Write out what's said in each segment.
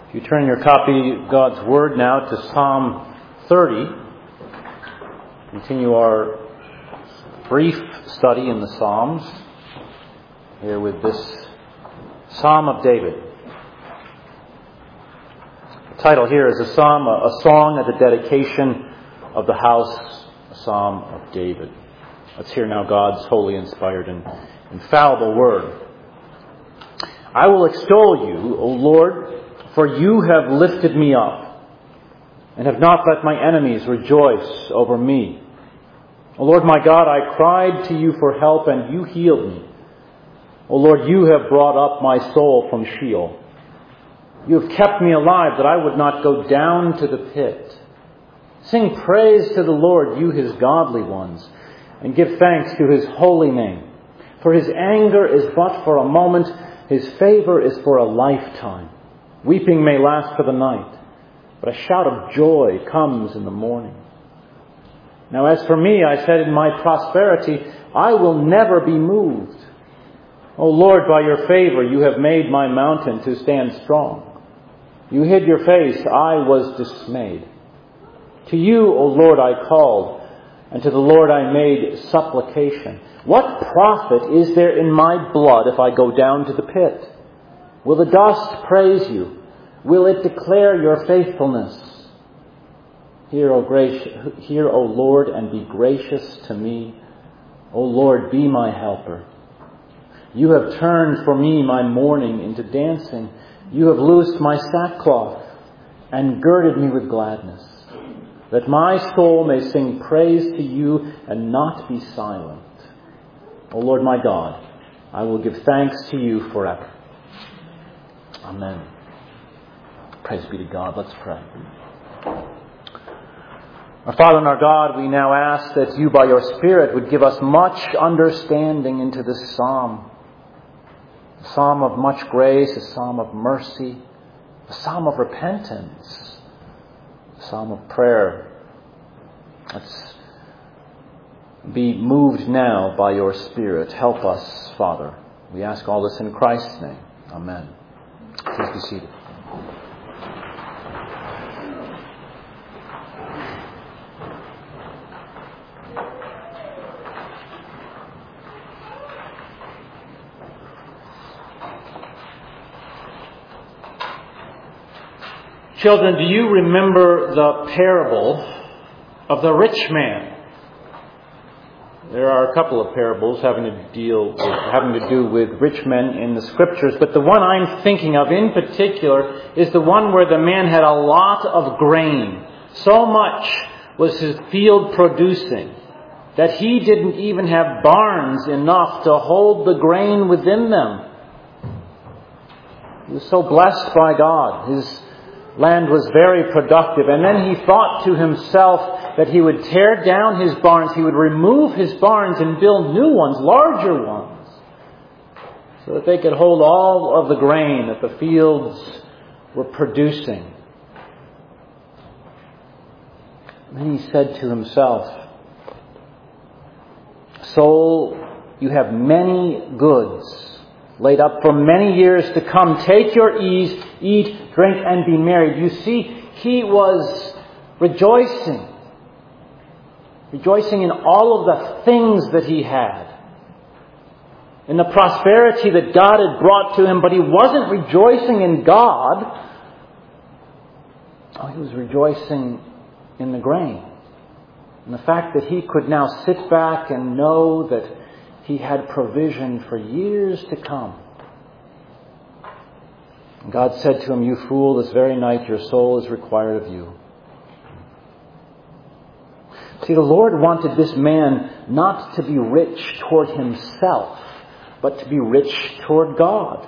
If you turn your copy of God's Word now to Psalm 30, continue our brief study in the Psalms here with this Psalm of David. The title here is a song at the dedication of the house, a Psalm of David. Let's hear now God's holy, inspired, and infallible Word. I will extol you, O Lord, for you have lifted me up, and have not let my enemies rejoice over me. O Lord my God, I cried to you for help, and you healed me. O Lord, you have brought up my soul from Sheol. You have kept me alive, that I would not go down to the pit. Sing praise to the Lord, you his godly ones, and give thanks to his holy name. For his anger is but for a moment, his favor is for a lifetime. Weeping may last for the night, but a shout of joy comes in the morning. Now as for me, I said in my prosperity, I will never be moved. O Lord, by your favor you have made my mountain to stand strong. You hid your face, I was dismayed. To you, O Lord, I called, and to the Lord I made supplication. What profit is there in my blood if I go down to the pit? Will the dust praise you? Will it declare your faithfulness? Hear, O Lord, and be gracious to me. O Lord, be my helper. You have turned for me my mourning into dancing. You have loosed my sackcloth and girded me with gladness, that my soul may sing praise to you and not be silent. O Lord my God, I will give thanks to you forever. Amen. Praise be to God. Let's pray. Our Father and our God, we now ask that you by your Spirit would give us much understanding into this psalm. A psalm of much grace, a psalm of mercy, a psalm of repentance, a psalm of prayer. Let's be moved now by your Spirit. Help us, Father. We ask all this in Christ's name. Amen. Please be seated. Children, do you remember the parable of the rich man? There are a couple of parables having to do with rich men in the Scriptures, but the one I'm thinking of in particular is the one where the man had a lot of grain. So much was his field producing that he didn't even have barns enough to hold the grain within them. He was so blessed by God. His land was very productive. And then he thought to himself that he would tear down his barns, he would remove his barns and build new ones, larger ones, so that they could hold all of the grain that the fields were producing. And then he said to himself, "Soul, you have many goods laid up for many years to come. Take your ease, eat, drink, and be merry." You see, he was rejoicing in all of the things that he had, in the prosperity that God had brought to him, but he wasn't rejoicing in God. Oh, he was rejoicing in the grain, and the fact that he could now sit back and know that he had provision for years to come. And God said to him, "You fool, this very night your soul is required of you." See, the Lord wanted this man not to be rich toward himself, but to be rich toward God.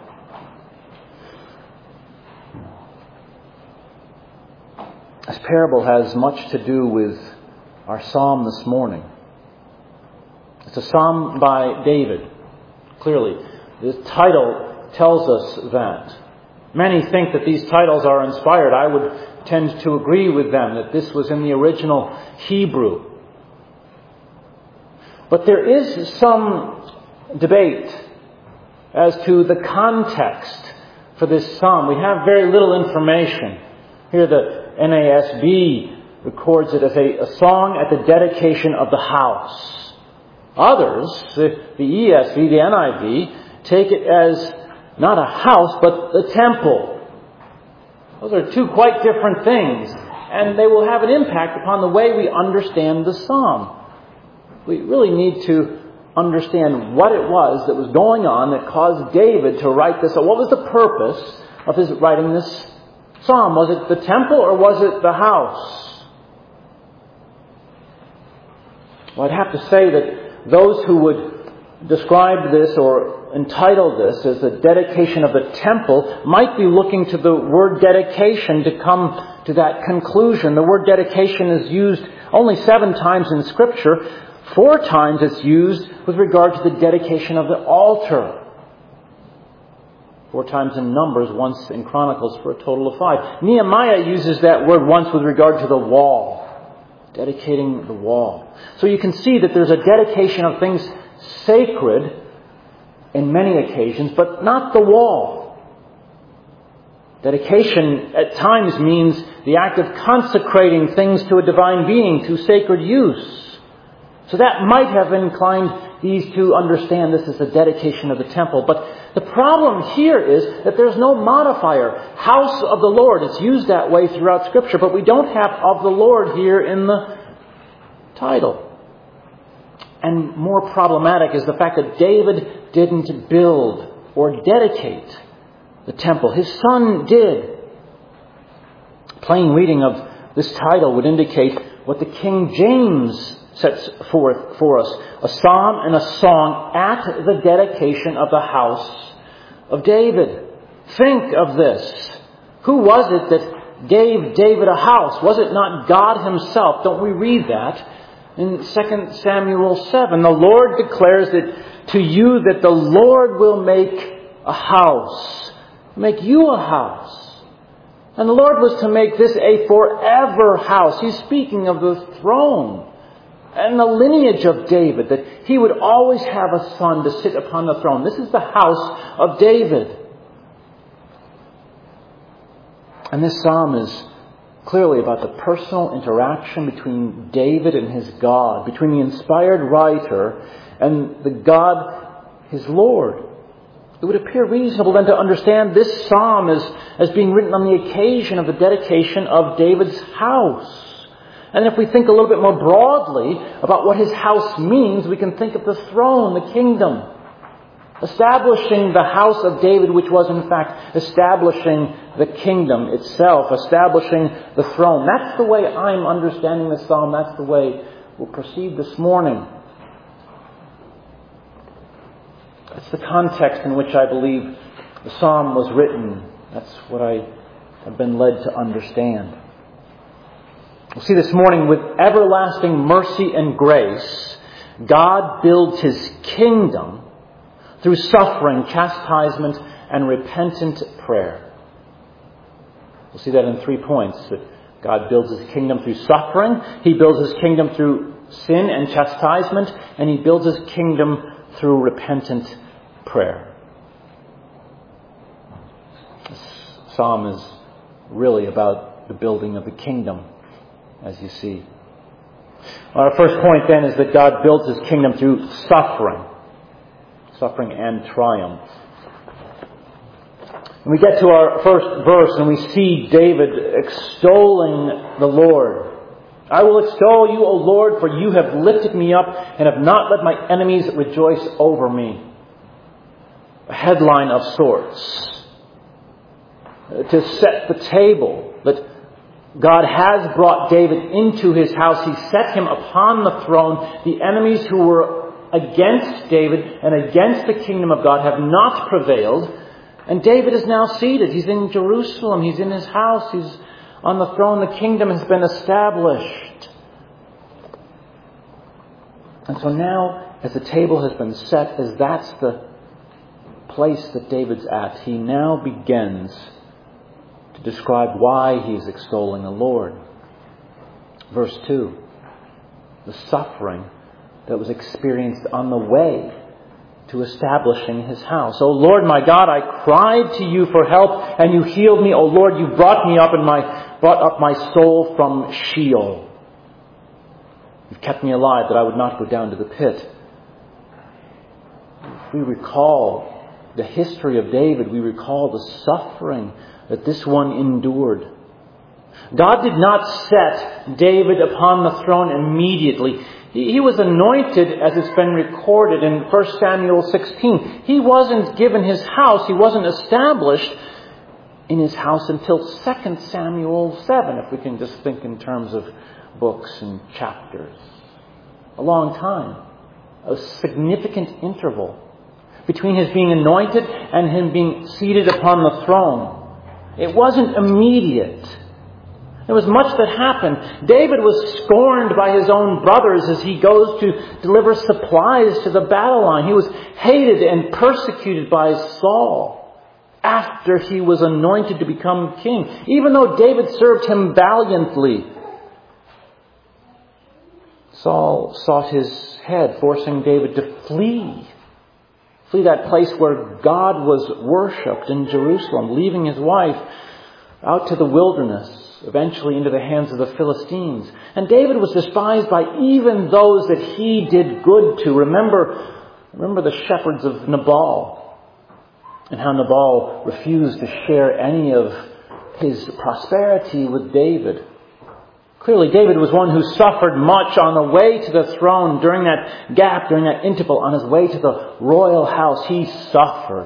This parable has much to do with our psalm this morning. It's a psalm by David. Clearly, the title tells us that. Many think that these titles are inspired. I would tend to agree with them, that this was in the original Hebrew. But there is some debate as to the context for this psalm. We have very little information. Here the NASB records it as a song at the dedication of the house. Others, the ESV, the NIV, take it as not a house, but the temple. Those are two quite different things, and they will have an impact upon the way we understand the psalm. We really need to understand what it was that was going on that caused David to write this. So what was the purpose of his writing this psalm? Was it the temple or was it the house? Well, I'd have to say that those who would describe this or entitle this as the dedication of the temple might be looking to the word dedication to come to that conclusion. The word dedication is used only 7 times in Scripture. 4 times it's used with regard to the dedication of the altar. 4 times in Numbers, once in Chronicles, for a total of 5. Nehemiah uses that word once with regard to the wall. Dedicating the wall. So you can see that there's a dedication of things sacred in many occasions, but not the wall. Dedication at times means the act of consecrating things to a divine being, to sacred use. So that might have inclined these to understand this as a dedication of the temple. But the problem here is that there's no modifier. House of the Lord. It's used that way throughout Scripture, but we don't have of the Lord here in the title. And more problematic is the fact that David didn't build or dedicate the temple. His son did. Plain reading of this title would indicate what the King James sets forth for us. A psalm and a song at the dedication of the house of David. Think of this. Who was it that gave David a house? Was it not God Himself? Don't we read that in 2 Samuel 7? The Lord declares that to you that the Lord will make a house. Make you a house. And the Lord was to make this a forever house. He's speaking of the throne and the lineage of David, that he would always have a son to sit upon the throne. This is the house of David. And this psalm is clearly about the personal interaction between David and his God, between the inspired writer and the God, his Lord. It would appear reasonable then to understand this psalm as being written on the occasion of the dedication of David's house. And if we think a little bit more broadly about what his house means, we can think of the throne, the kingdom. Establishing the house of David, which was in fact establishing the kingdom itself, establishing the throne. That's the way I'm understanding this psalm. That's the way we'll proceed this morning. That's the context in which I believe the psalm was written. That's what I have been led to understand. We'll see this morning, with everlasting mercy and grace, God builds His kingdom through suffering, chastisement, and repentant prayer. We'll see that in 3 points. That God builds His kingdom through suffering, He builds His kingdom through sin and chastisement, and He builds His kingdom through repentant prayer. This psalm is really about the building of the kingdom, as you see. Our first point then is that God builds His kingdom through suffering and triumph. And we get to our first verse and we see David extolling the Lord. I will extol you, O Lord, for you have lifted me up and have not let my enemies rejoice over me. A headline of sorts. To set the table that God has brought David into His house. He set him upon the throne. The enemies who were against David and against the kingdom of God have not prevailed. And David is now seated. He's in Jerusalem. He's in his house. He's on the throne. The kingdom has been established. And so now, as the table has been set, as that's the place that David's at, he now begins to describe why he's extolling the Lord. Verse 2. The suffering that was experienced on the way to establishing His house. O Lord my God, I cried to you for help, and you healed me. O Lord, you brought up my soul from Sheol. You've kept me alive that I would not go down to the pit. If we recall the history of David, we recall the suffering that this one endured. God did not set David upon the throne immediately. He was anointed, as it's been recorded in 1 Samuel 16. He wasn't given his house. He wasn't established in his house until 2 Samuel 7, if we can just think in terms of books and chapters. A long time. A significant interval between his being anointed and him being seated upon the throne. It wasn't immediate. There was much that happened. David was scorned by his own brothers as he goes to deliver supplies to the battle line. He was hated and persecuted by Saul after he was anointed to become king, even though David served him valiantly. Saul sought his head, forcing David to flee that place where God was worshipped in Jerusalem, leaving his wife out to the wilderness, eventually into the hands of the Philistines. And David was despised by even those that he did good to. Remember the shepherds of Nabal, and how Nabal refused to share any of his prosperity with David. Clearly, David was one who suffered much on the way to the throne during that gap, during that interval, on his way to the royal house. He suffered.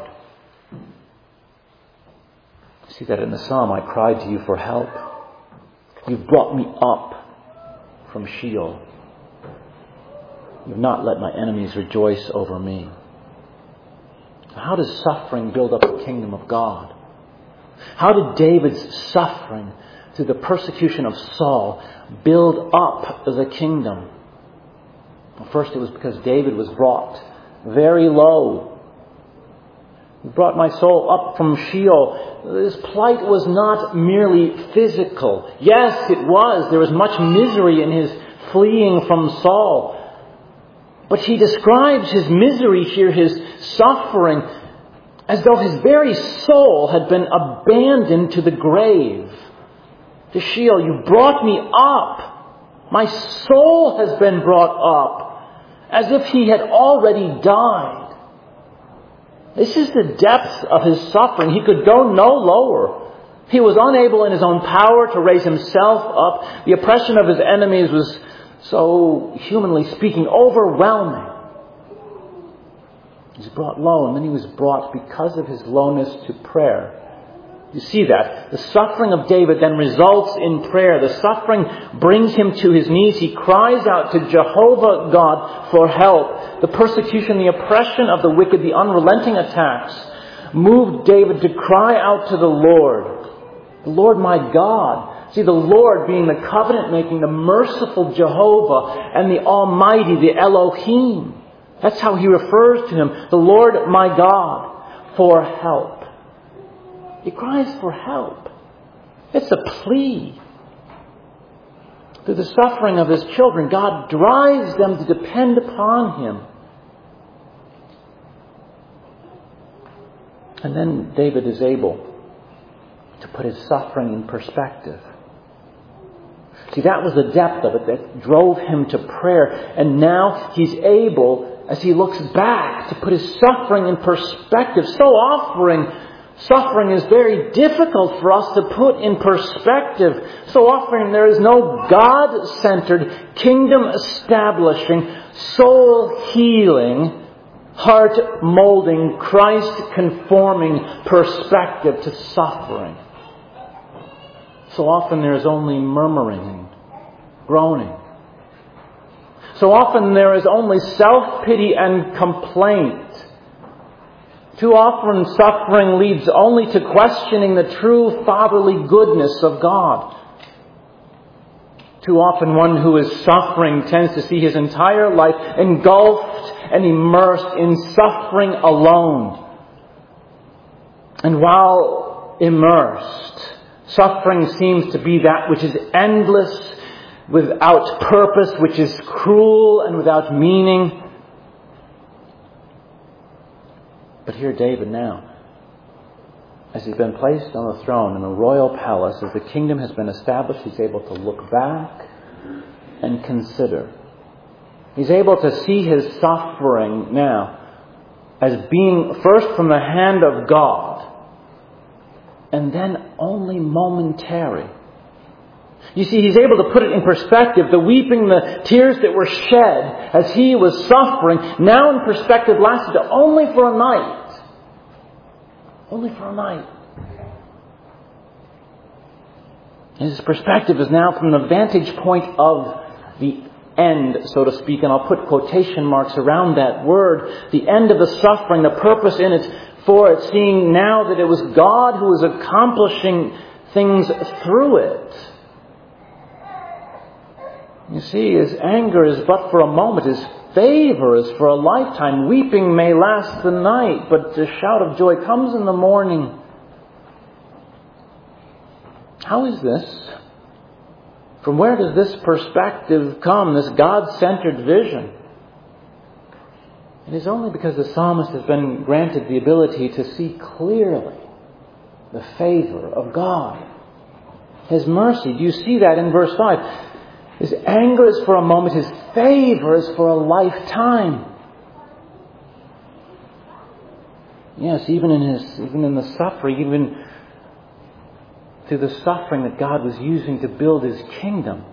See that in the psalm, I cried to you for help. You've brought me up from Sheol. You've not let my enemies rejoice over me. How does suffering build up the kingdom of God? How did David's suffering through the persecution of Saul build up the kingdom? Well, first, it was because David was brought very low. He brought my soul up from Sheol. His plight was not merely physical. Yes, it was. There was much misery in his fleeing from Saul. But he describes his misery here, his suffering, as though his very soul had been abandoned to the grave. To Sheol, you brought me up. My soul has been brought up, as if he had already died. This is the depth of his suffering. He could go no lower. He was unable in his own power to raise himself up. The oppression of his enemies was, so humanly speaking, overwhelming. He was brought low, and then he was brought, because of his lowness, to prayer. You see that. The suffering of David then results in prayer. The suffering brings him to his knees. He cries out to Jehovah God for help. The persecution, the oppression of the wicked, the unrelenting attacks moved David to cry out to the Lord. The Lord my God. See, the Lord being the covenant-making, the merciful Jehovah, and the Almighty, the Elohim. That's how he refers to him. The Lord my God, for help. He cries for help. It's a plea. Through the suffering of his children, God drives them to depend upon him. And then David is able to put his suffering in perspective. See, that was the depth of it that drove him to prayer. And now he's able, as he looks back, to put his suffering in perspective. Suffering is very difficult for us to put in perspective. So often there is no God-centered, kingdom-establishing, soul-healing, heart-molding, Christ-conforming perspective to suffering. So often there is only murmuring and groaning. So often there is only self-pity and complaint. Too often suffering leads only to questioning the true fatherly goodness of God. Too often one who is suffering tends to see his entire life engulfed and immersed in suffering alone. And while immersed, suffering seems to be that which is endless, without purpose, which is cruel and without meaning. But here David now, as he's been placed on the throne in the royal palace, as the kingdom has been established, he's able to look back and consider. He's able to see his suffering now as being first from the hand of God, and then only momentary. You see, he's able to put it in perspective. The weeping, the tears that were shed as he was suffering, now in perspective lasted only for a night. Only for a night. His perspective is now from the vantage point of the end, so to speak, and I'll put quotation marks around that word. The end of the suffering, the purpose in it, for it, seeing now that it was God who was accomplishing things through it. You see, his anger is but for a moment. His favor is for a lifetime. Weeping may last the night, but the shout of joy comes in the morning. How is this? From where does this perspective come, this God-centered vision? It is only because the psalmist has been granted the ability to see clearly the favor of God. His mercy. Do you see that in verse 5? His anger is for a moment. His favor is for a lifetime. Yes, even in the suffering, even through the suffering that God was using to build His kingdom,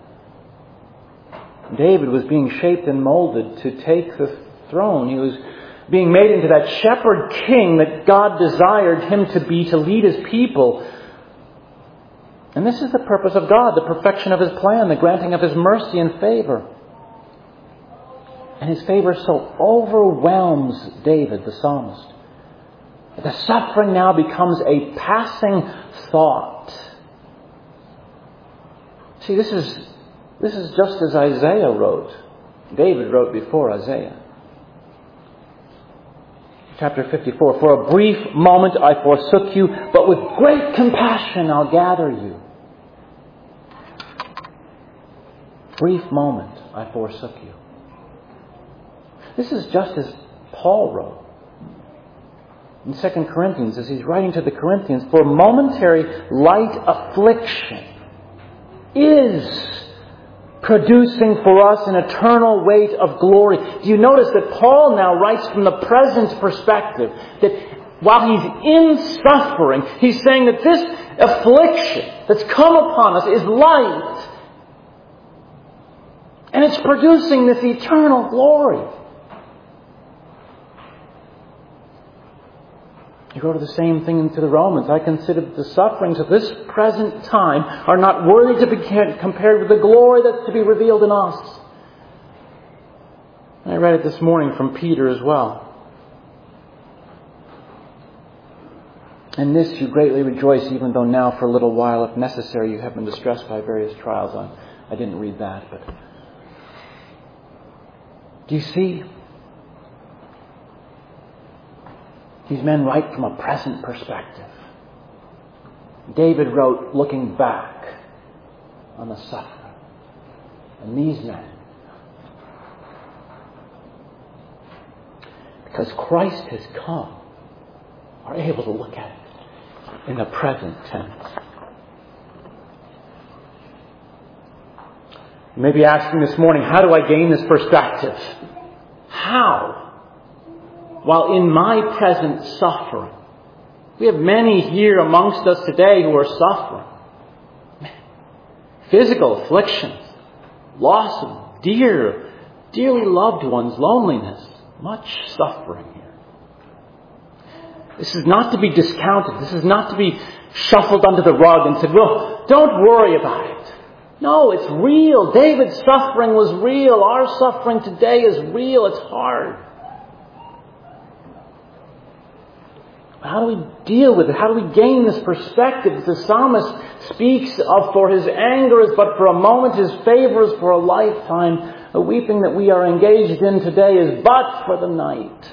David was being shaped and molded to take the throne. He was being made into that shepherd king that God desired him to be, to lead His people. And this is the purpose of God, the perfection of His plan, the granting of His mercy and favor. And His favor so overwhelms David, the psalmist, that the suffering now becomes a passing thought. See, this is just as Isaiah wrote. David wrote before Isaiah. Chapter 54, for a brief moment I forsook you, but with great compassion I'll gather you. Brief moment I forsook you. This is just as Paul wrote in 2 Corinthians, as he's writing to the Corinthians, for momentary light affliction is producing for us an eternal weight of glory. Do you notice that Paul now writes from the present perspective, that while he's in suffering, he's saying that this affliction that's come upon us is light, and it's producing this eternal glory. You go to the same thing into the Romans. I consider that the sufferings of this present time are not worthy to be compared with the glory that's to be revealed in us. I read it this morning from Peter as well. In this you greatly rejoice, even though now for a little while, if necessary, you have been distressed by various trials. I didn't read that, but do you see? These men write from a present perspective. David wrote looking back on the suffering. And these men, because Christ has come, are able to look at it in the present tense. You may be asking this morning, how do I gain this perspective? How? While in my present suffering. We have many here amongst us today who are suffering. Physical afflictions, loss of dearly loved ones, loneliness, much suffering here. This is not to be discounted. This is not to be shuffled under the rug and said, well, don't worry about it. No, it's real. David's suffering was real. Our suffering today is real. It's hard. How do we deal with it? How do we gain this perspective? The psalmist speaks of, for his anger is but for a moment, his favor is for a lifetime. The weeping that we are engaged in today is but for the night.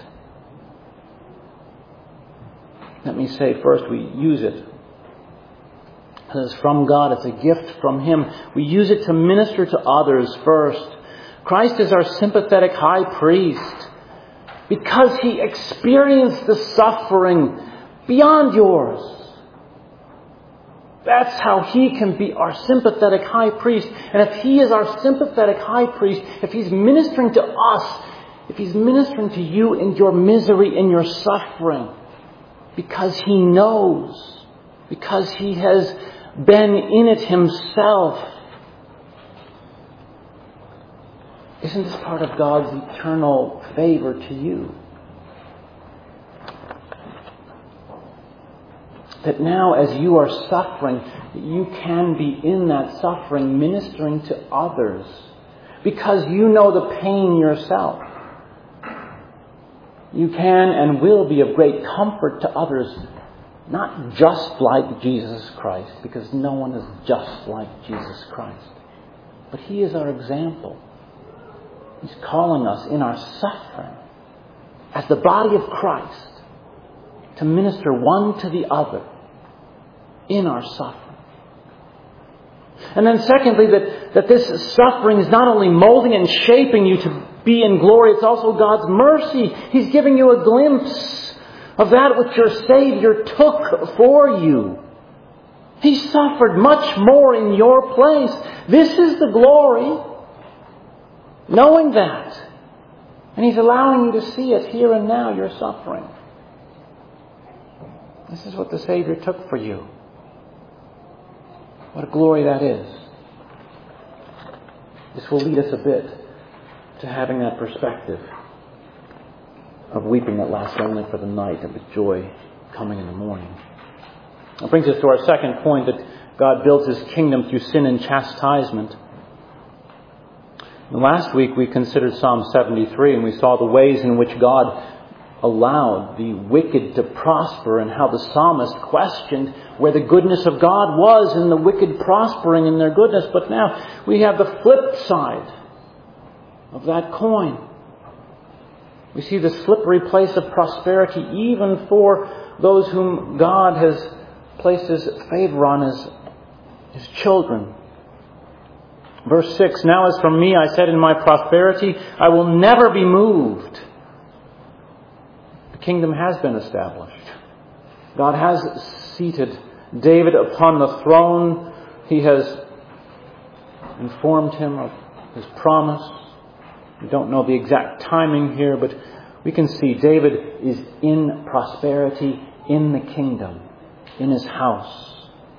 Let me say first, we use it. It is from God. It's a gift from Him. We use it to minister to others first. Christ is our sympathetic high priest. because He experienced the suffering beyond yours. That's how He can be our sympathetic high priest. And if He is our sympathetic high priest, if He's ministering to us, if He's ministering to you in your misery, in your suffering, because He knows, because He has been in it Himself, isn't this part of God's eternal favor to you? That now as you are suffering, you can be in that suffering ministering to others because you know the pain yourself. You can and will be of great comfort to others, not just like Jesus Christ, because no one is just like Jesus Christ. But He is our example. He's calling us in our suffering as the body of Christ to minister one to the other in our suffering. And then secondly, that this suffering is not only molding and shaping you to be in glory, it's also God's mercy. He's giving you a glimpse of that which your Savior took for you. He suffered much more in your place. This is the glory. Knowing that. And He's allowing you to see it here and now, your suffering. This is what the Savior took for you. What a glory that is. This will lead us a bit to having that perspective of weeping that lasts only for the night and with joy coming in the morning. That brings us to our second point, that God builds His kingdom through sin and chastisement. And last week we considered Psalm 73 and we saw the ways in which God allowed the wicked to prosper and how the psalmist questioned where the goodness of God was in the wicked prospering in their goodness. But now we have the flip side of that coin. We see the slippery place of prosperity even for those whom God has placed His favor on as His children. Verse 6, "Now as for me, I said in my prosperity, I will never be moved." The kingdom has been established. God has seated David upon the throne. He has informed him of His promise. We don't know the exact timing here, but we can see David is in prosperity in the kingdom, in his house.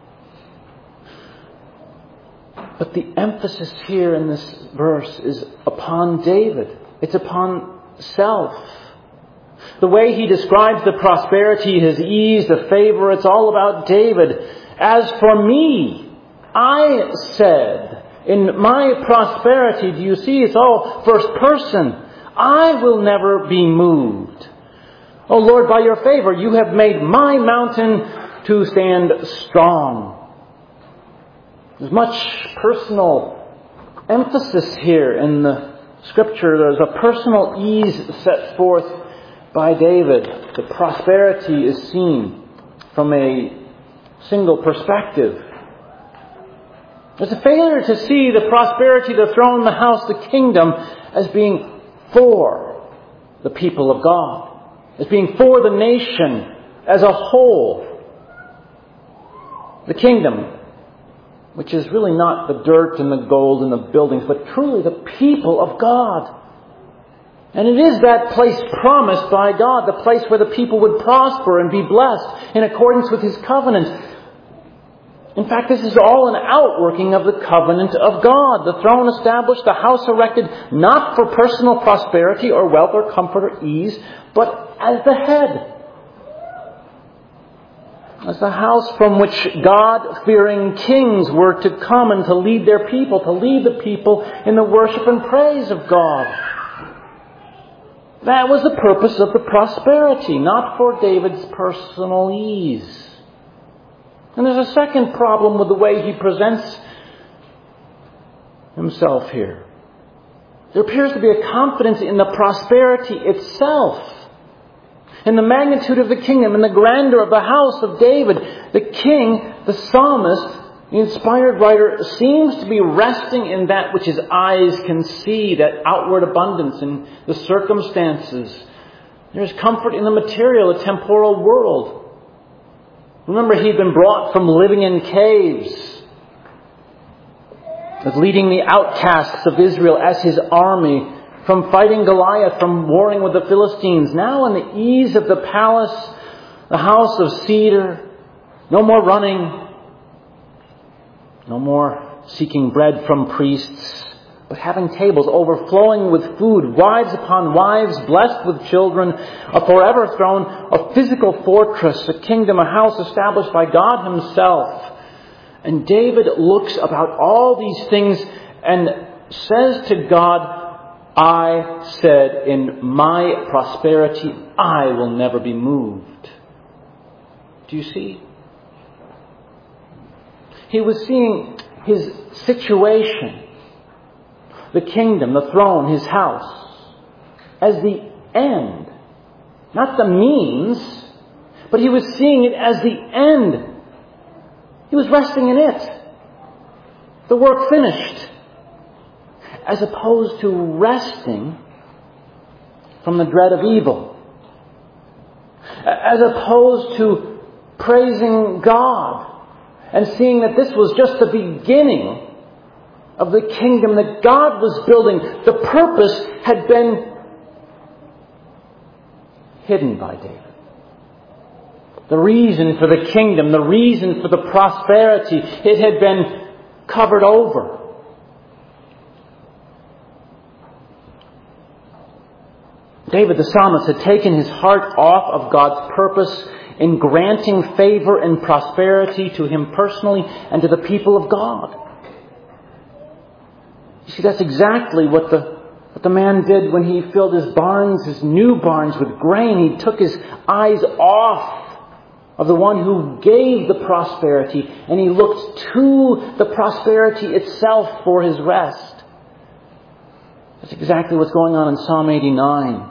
But the emphasis here in this verse is upon David. It's upon self. The way he describes the prosperity, his ease, the favor, it's all about David. As for me, I said, in my prosperity, do you see, it's all first person. I will never be moved. Oh Lord, by your favor, you have made my mountain to stand strong. There's much personal emphasis here in the Scripture. There's a personal ease set forth by David. The prosperity is seen from a single perspective. There's a failure to see the prosperity, the throne, the house, the kingdom as being for the people of God, as being for the nation as a whole. The kingdom, which is really not the dirt and the gold and the buildings, but truly the people of God. And it is that place promised by God, the place where the people would prosper and be blessed in accordance with His covenant. In fact, this is all an outworking of the covenant of God. The throne established, the house erected, not for personal prosperity or wealth or comfort or ease, but as the head. As the house from which God-fearing kings were to come and to lead their people, to lead the people in the worship and praise of God. That was the purpose of the prosperity, not for David's personal ease. And there's a second problem with the way he presents himself here. There appears to be a confidence in the prosperity itself, in the magnitude of the kingdom, in the grandeur of the house of David. The king, the psalmist, the inspired writer, seems to be resting in that which his eyes can see, that outward abundance in the circumstances There's comfort in the material, the temporal world. Remember, he'd been brought from living in caves, of leading the outcasts of Israel as his army, from fighting Goliath, from warring with the Philistines. Now in the ease of the palace, the house of cedar, no more running, no more seeking bread from priests, but having tables overflowing with food, wives upon wives, blessed with children, a forever throne, a physical fortress, a kingdom, a house established by God himself. And David looks about all these things and says to God, I said, in my prosperity, I will never be moved. Do you see? He was seeing his situation, the kingdom, the throne, his house, as the end, not the means, but he was seeing it as the end. He was resting in it. The work finished. As opposed to resting from the dread of evil. As opposed to praising God and seeing that this was just the beginning of the kingdom that God was building. The purpose had been hidden by David. The reason for the kingdom, the reason for the prosperity, it had been covered over. David the psalmist had taken his heart off of God's purpose in granting favor and prosperity to him personally and to the people of God. You see, that's exactly what the man did when he filled his barns, his new barns, with grain. He took his eyes off of the one who gave the prosperity, and he looked to the prosperity itself for his rest. That's exactly what's going on in Psalm 89.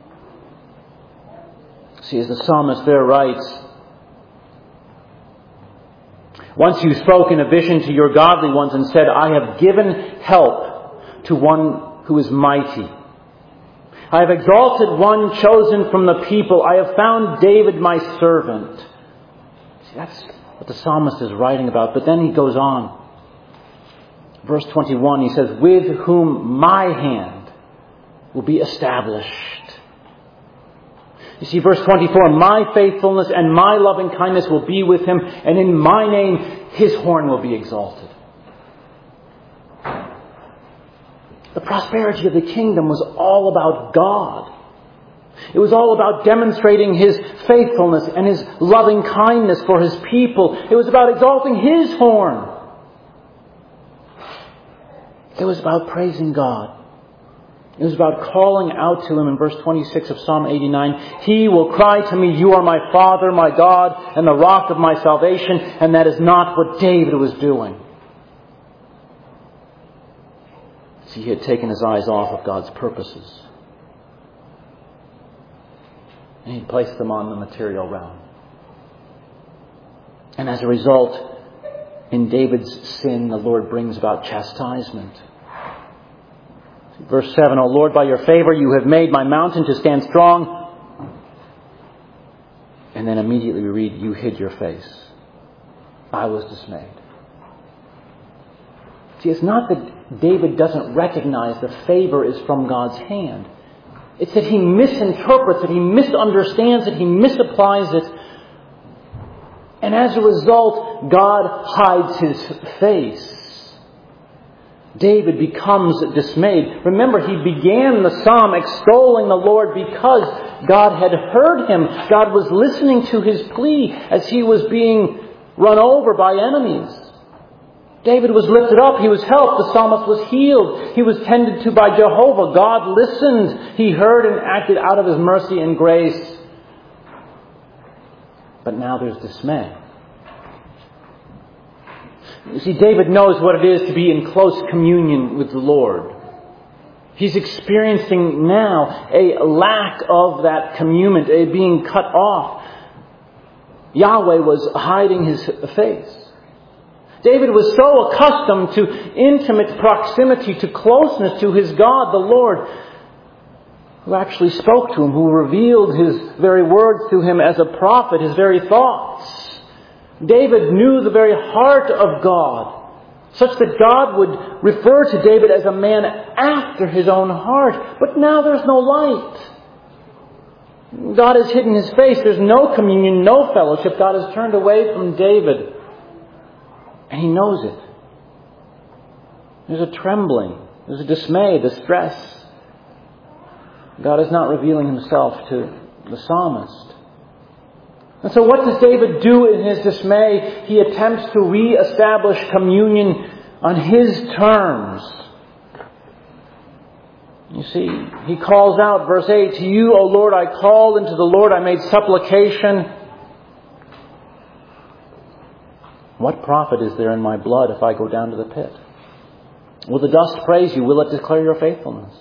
See, as the psalmist there writes, once you spoke in a vision to your godly ones and said, I have given help to one who is mighty. I have exalted one chosen from the people. I have found David my servant. See, that's what the psalmist is writing about. But then he goes on. Verse 21, he says, with whom my hand will be established. You see, verse 24, my faithfulness and my loving kindness will be with him, and in my name his horn will be exalted. The prosperity of the kingdom was all about God. It was all about demonstrating his faithfulness and his loving kindness for his people. It was about exalting his horn. It was about praising God. It was about calling out to him in verse 26 of Psalm 89. He will cry to me, you are my Father, my God, and the rock of my salvation. And that is not what David was doing. See, he had taken his eyes off of God's purposes. And he placed them on the material realm. And as a result, in David's sin, the Lord brings about chastisement. Verse 7, O Lord, by your favor you have made my mountain to stand strong. And then immediately we read, you hid your face. I was dismayed. See, it's not that David doesn't recognize the favor is from God's hand. It's that he misinterprets it, he misunderstands it, he misapplies it. And as a result, God hides his face. David becomes dismayed. Remember, he began the psalm extolling the Lord because God had heard him. God was listening to his plea as he was being run over by enemies. David was lifted up. He was helped. The psalmist was healed. He was tended to by Jehovah. God listened. He heard and acted out of his mercy and grace. But now there's dismay. You see, David knows what it is to be in close communion with the Lord. He's experiencing now a lack of that communion, a being cut off. Yahweh was hiding his face. David was so accustomed to intimate proximity, to closeness to his God, the Lord. who actually spoke to him, who revealed His very words to him as a prophet, His very thoughts. David knew the very heart of God, such that God would refer to David as a man after His own heart. But now there's no light. God has hidden His face. There's no communion, no fellowship. God has turned away from David. And he knows it. There's a trembling. There's a dismay, distress. God is not revealing Himself to the psalmist. And so what does David do in his dismay? He attempts to re-establish communion on his terms. You see, he calls out, verse 8, "To you, O Lord, I called, and to the Lord I made supplication. What profit is there in my blood if I go down to the pit? Will the dust praise you? Will it declare your faithfulness?"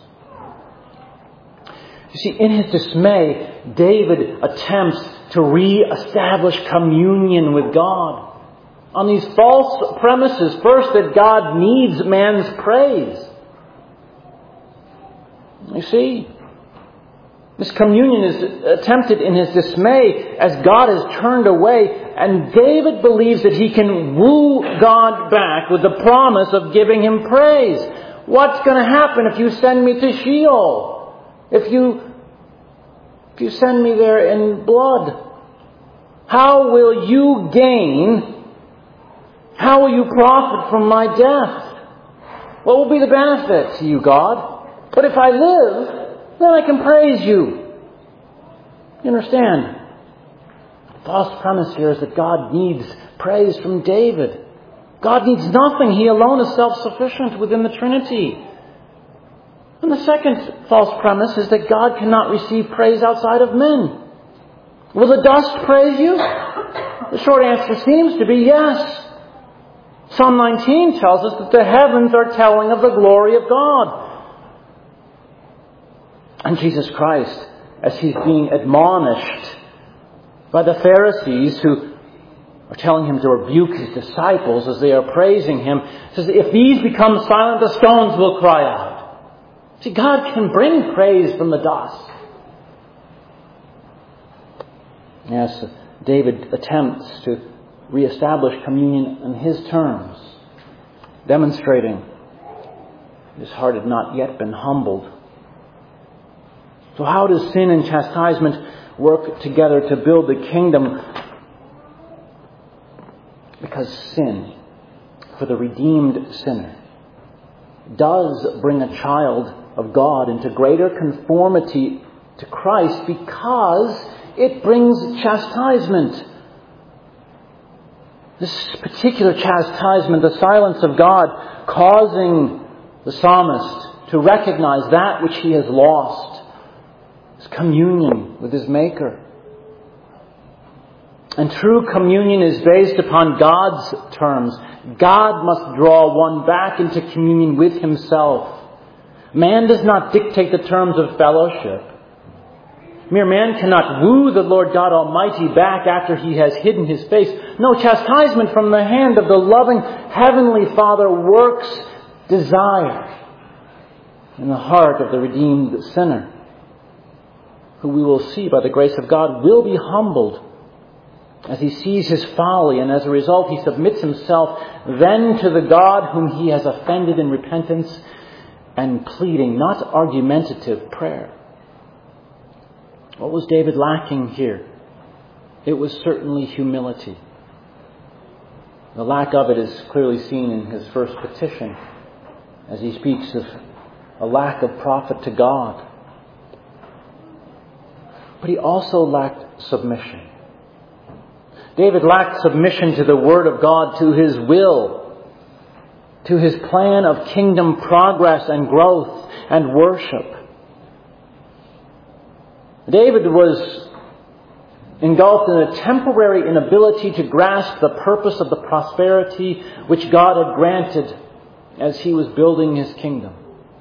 You see, in his dismay, David attempts to re-establish communion with God on these false premises. First, that God needs man's praise. You see, this communion is attempted in his dismay as God is turned away, and David believes that he can woo God back with the promise of giving Him praise. What's going to happen if you send me to Sheol? If you send me there in blood? How will you gain? How will you profit from my death? What will be the benefit to you, God? But if I live, then I can praise you. You understand? The false premise here is that God needs praise from David. God needs nothing. He alone is self-sufficient within the Trinity. And the second false premise is that God cannot receive praise outside of men. Will the dust praise you? The short answer seems to be yes. Psalm 19 tells us that the heavens are telling of the glory of God. And Jesus Christ, as He's being admonished by the Pharisees who are telling Him to rebuke His disciples as they are praising Him, says, "If these become silent, the stones will cry out." See, God can bring praise from the dust. Yes, David attempts to reestablish communion on his terms, demonstrating his heart had not yet been humbled. So how does sin and chastisement work together to build the kingdom? Because sin, for the redeemed sinner, does bring a child of God into greater conformity to Christ, because it brings chastisement. This particular chastisement, the silence of God, causing the psalmist to recognize that which he has lost, his communion with his Maker. And true communion is based upon God's terms. God must draw one back into communion with Himself. Man does not dictate the terms of fellowship. Mere man cannot woo the Lord God Almighty back after He has hidden His face. No, chastisement from the hand of the loving Heavenly Father works desire in the heart of the redeemed sinner, who we will see by the grace of God will be humbled as he sees his folly, and as a result he submits himself then to the God whom he has offended in repentance and pleading, not argumentative prayer. What was David lacking here? It was certainly humility. The lack of it is clearly seen in his first petition, as he speaks of a lack of profit to God. But he also lacked submission. David lacked submission to the Word of God, to His will, to His plan of kingdom progress and growth and worship. David was engulfed in a temporary inability to grasp the purpose of the prosperity which God had granted as he was building His kingdom.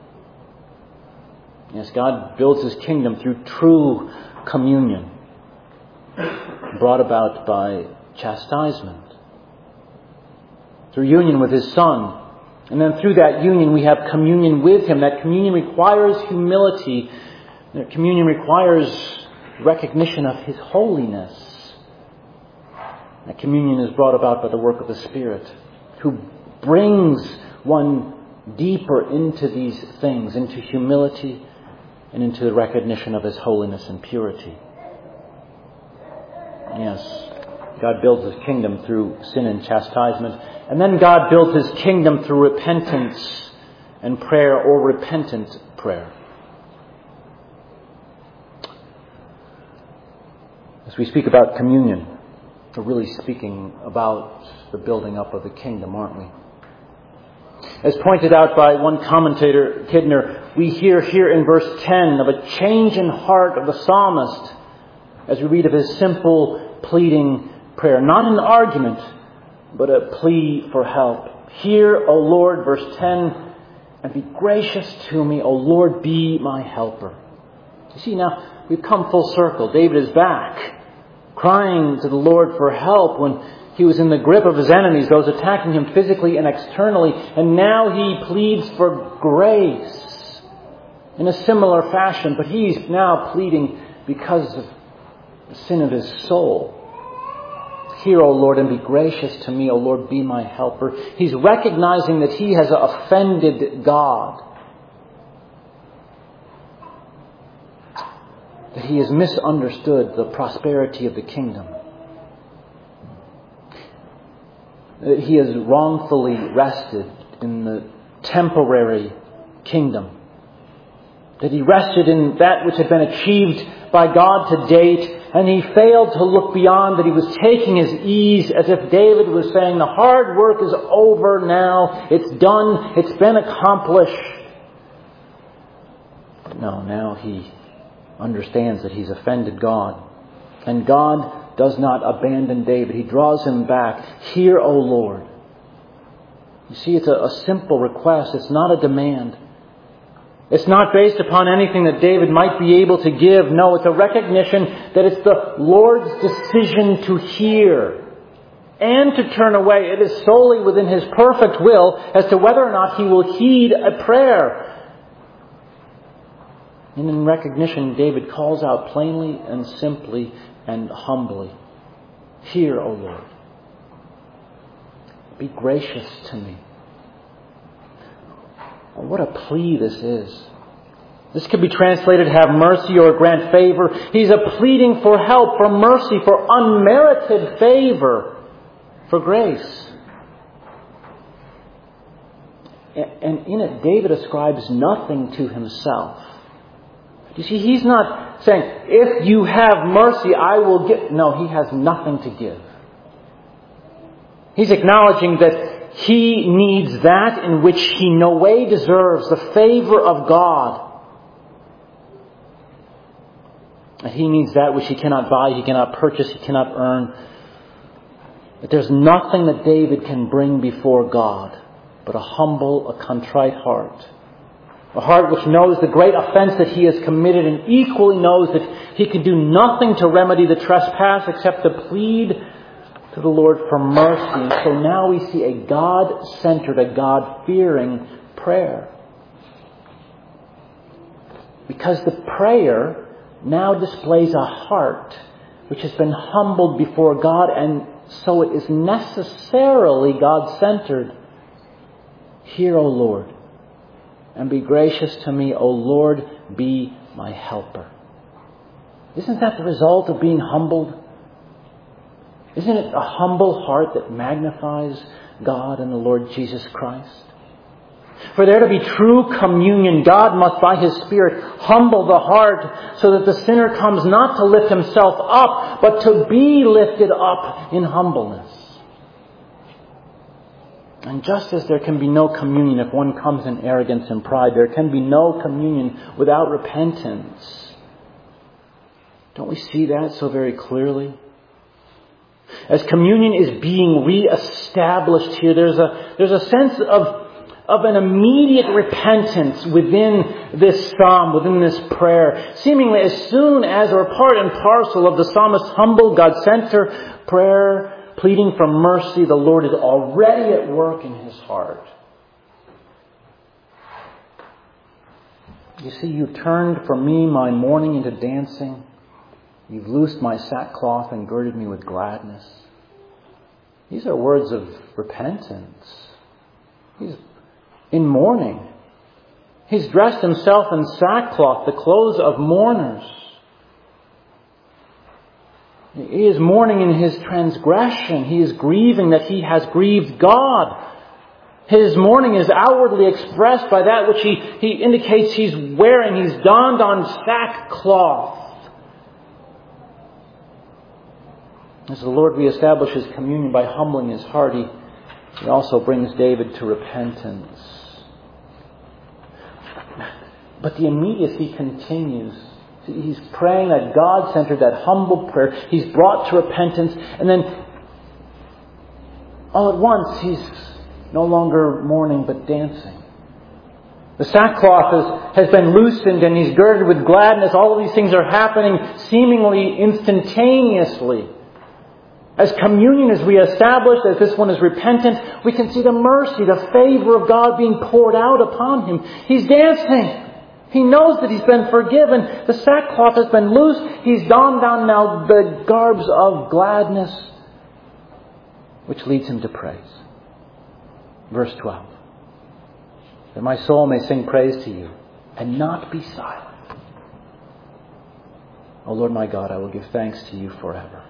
Yes, God builds His kingdom through true communion, brought about by chastisement, through union with His Son. And then through that union we have communion with Him. That communion requires humility Communion requires recognition of His holiness. That communion is brought about by the work of the Spirit, who brings one deeper into these things, into humility and into the recognition of His holiness and purity. Yes, God builds His kingdom through sin and chastisement, and then God builds His kingdom through repentance and prayer, or repentant prayer. As we speak about communion, we're really speaking about the building up of the kingdom, aren't we? As pointed out by one commentator, Kidner, we hear here in verse 10 of a change in heart of the psalmist as we read of his simple pleading prayer. Not an argument, but a plea for help. Hear, O Lord, verse 10, and be gracious to me, O Lord, be my helper. You see, now we've come full circle. David is back, crying to the Lord for help when he was in the grip of his enemies, those attacking him physically and externally. And now he pleads for grace in a similar fashion. But he's now pleading because of the sin of his soul. Hear, O Lord, and be gracious to me, O Lord, be my helper. He's recognizing that he has offended God. That he has misunderstood the prosperity of the kingdom. That he has wrongfully rested in the temporary kingdom. That he rested in that which had been achieved by God to date, and he failed to look beyond, that he was taking his ease, as if David was saying, the hard work is over now, it's done, it's been accomplished. But no, now he understands that he's offended God. And God does not abandon David. He draws him back. Hear, O Lord. You see, it's a simple request. It's not a demand. It's not based upon anything that David might be able to give. No, it's a recognition that it's the Lord's decision to hear and to turn away. It is solely within His perfect will as to whether or not He will heed a prayer. And in recognition, David calls out plainly and simply and humbly, hear, O Lord. Be gracious to me. Oh, what a plea this is. This could be translated, have mercy or grant favor. He's a pleading for help, for mercy, for unmerited favor, for grace. And in it, David ascribes nothing to himself. You see, he's not saying, if you have mercy, I will give. No, he has nothing to give. He's acknowledging that he needs that in which he no way deserves, the favor of God. And he needs that which he cannot buy, he cannot purchase, he cannot earn. That there's nothing that David can bring before God but a humble, a contrite heart. A heart which knows the great offense that he has committed and equally knows that he can do nothing to remedy the trespass except to plead to the Lord for mercy. And so now we see a God-centered, a God-fearing prayer. Because the prayer now displays a heart which has been humbled before God, and so it is necessarily God-centered. Hear, O Lord, and be gracious to me, O Lord, be my helper. Isn't that the result of being humbled? Isn't it a humble heart that magnifies God and the Lord Jesus Christ? For there to be true communion, God must by His Spirit humble the heart so that the sinner comes not to lift himself up, but to be lifted up in humbleness. And just as there can be no communion if one comes in arrogance and pride, there can be no communion without repentance. Don't we see that so very clearly? As communion is being re-established here, there's a sense of an immediate repentance within this psalm, within this prayer. Seemingly as soon as, or part and parcel of the psalmist's humble, God-centered prayer, pleading for mercy, the Lord is already at work in his heart. You see, you turned from me my mourning into dancing. You've loosed my sackcloth and girded me with gladness. These are words of repentance. He's in mourning. He's dressed himself in sackcloth, the clothes of mourners. He is mourning in his transgression. He is grieving that he has grieved God. His mourning is outwardly expressed by that which he indicates he's wearing. He's donned on sackcloth. As the Lord reestablishes communion by humbling his heart, he also brings David to repentance. But the immediacy continues. He's praying that God-centered, that humble prayer. He's brought to repentance. And then, all at once, he's no longer mourning but dancing. The sackcloth has been loosened and he's girded with gladness. All of these things are happening seemingly instantaneously. As communion is reestablished, as this one is repentant, we can see the mercy, the favor of God being poured out upon him. He's dancing. He knows that he's been forgiven. The sackcloth has been loosed. He's donned down now the garbs of gladness, which leads him to praise. Verse 12. That my soul may sing praise to you and not be silent. O Lord my God, I will give thanks to you forever.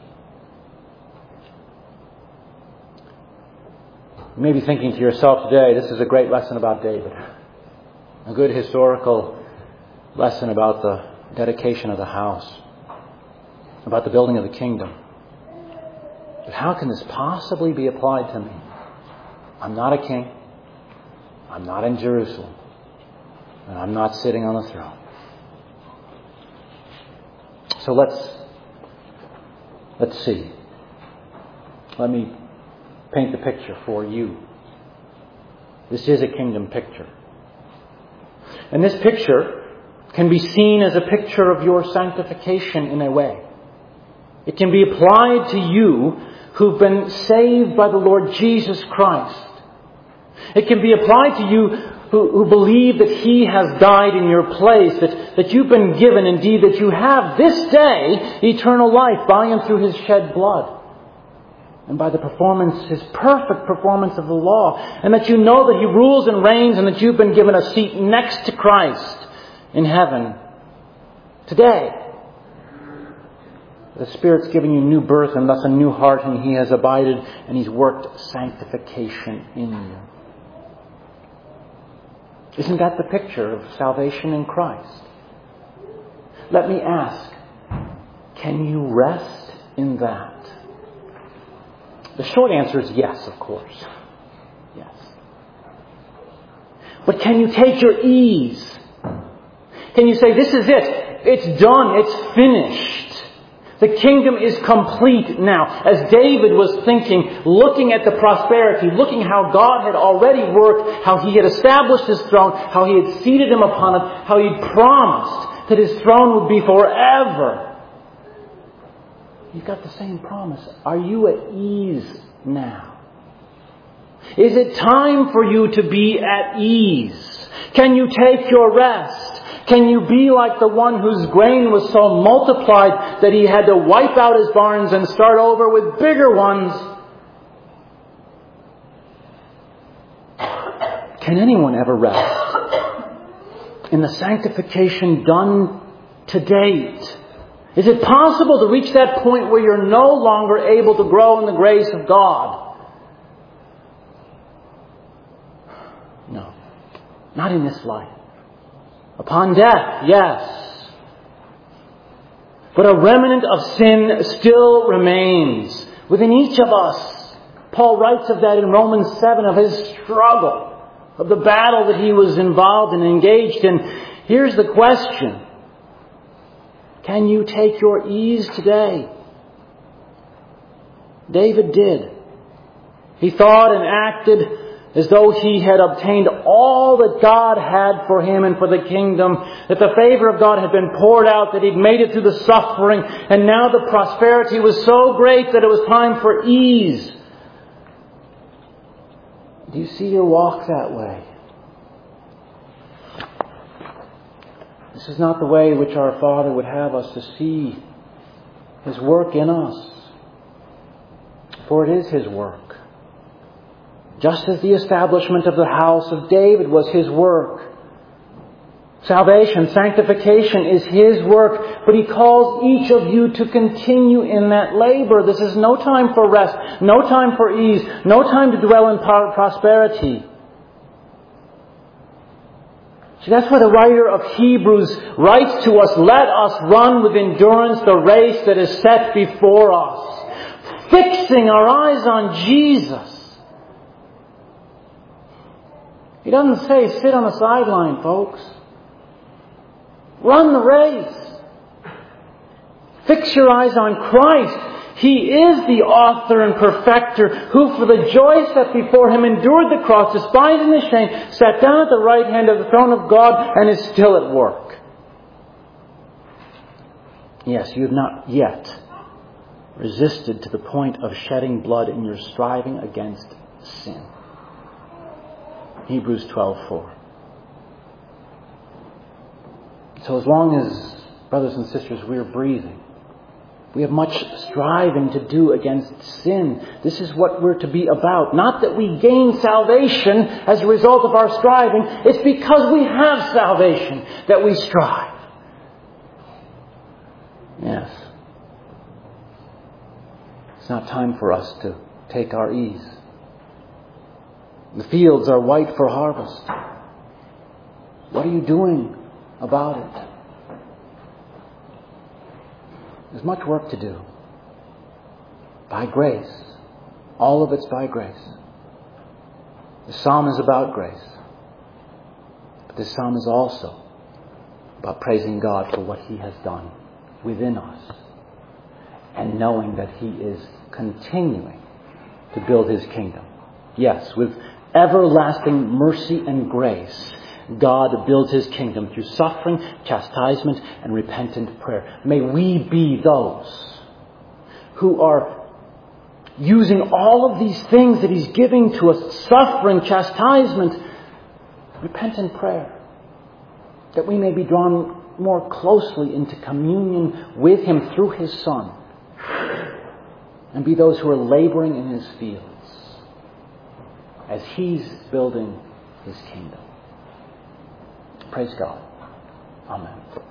You may be thinking to yourself today, this is a great lesson about David. A good historical lesson about the dedication of the house, about the building of the kingdom. But how can this possibly be applied to me? I'm not a king. I'm not in Jerusalem. And I'm not sitting on the throne. So let's see. Let me paint the picture for you. This is a kingdom picture. And this picture can be seen as a picture of your sanctification in a way. It can be applied to you who've been saved by the Lord Jesus Christ. It can be applied to you who believe that He has died in your place, that you've been given, indeed, that you have this day eternal life by and through His shed blood. And by the performance, His perfect performance of the law. And that you know that He rules and reigns and that you've been given a seat next to Christ in heaven today. The Spirit's given you new birth and thus a new heart, and He has abided and He's worked sanctification in you. Isn't that the picture of salvation in Christ? Let me ask, can you rest in that? The short answer is yes, of course. Yes. But can you take your ease? Can you say, this is it. It's done. It's finished. The kingdom is complete now. As David was thinking, looking at the prosperity, looking how God had already worked, how He had established His throne, how He had seated Him upon it, how He had promised that His throne would be forever. You've got the same promise. Are you at ease now? Is it time for you to be at ease? Can you take your rest? Can you be like the one whose grain was so multiplied that he had to wipe out his barns and start over with bigger ones? Can anyone ever rest in the sanctification done to date? Is it possible to reach that point where you're no longer able to grow in the grace of God? No. Not in this life. Upon death, yes. But a remnant of sin still remains within each of us. Paul writes of that in Romans 7, of his struggle, of the battle that he was involved and engaged in. Here's the question. Can you take your ease today? David did. He thought and acted as though he had obtained all that God had for him and for the kingdom, that the favor of God had been poured out, that he'd made it through the suffering, and now the prosperity was so great that it was time for ease. Do you see your walk that way? This is not the way which our Father would have us to see His work in us. For it is His work. Just as the establishment of the house of David was His work. Salvation, sanctification is His work, but He calls each of you to continue in that labor. This is no time for rest, no time for ease, no time to dwell in prosperity. See, that's why the writer of Hebrews writes to us, let us run with endurance the race that is set before us, fixing our eyes on Jesus. He doesn't say sit on the sideline, folks. Run the race. Fix your eyes on Christ. He is the author and perfecter who for the joy set before Him endured the cross, despising the shame, sat down at the right hand of the throne of God and is still at work. Yes, you have not yet resisted to the point of shedding blood in your striving against sin. Hebrews 12:4. So as long as, brothers and sisters, we are breathing, we have much striving to do against sin. This is what we're to be about. Not that we gain salvation as a result of our striving. It's because we have salvation that we strive. Yes. It's not time for us to take our ease. The fields are white for harvest. What are you doing about it? There's much work to do. By grace. All of it's by grace. The psalm is about grace. But this psalm is also about praising God for what He has done within us. And knowing that He is continuing to build His kingdom. Yes, with everlasting mercy and grace, God builds His kingdom through suffering, chastisement, and repentant prayer. May we be those who are using all of these things that He's giving to us, suffering, chastisement, repentant prayer, that we may be drawn more closely into communion with Him through His Son, and be those who are laboring in His fields as He's building His kingdom. Praise God. Amen.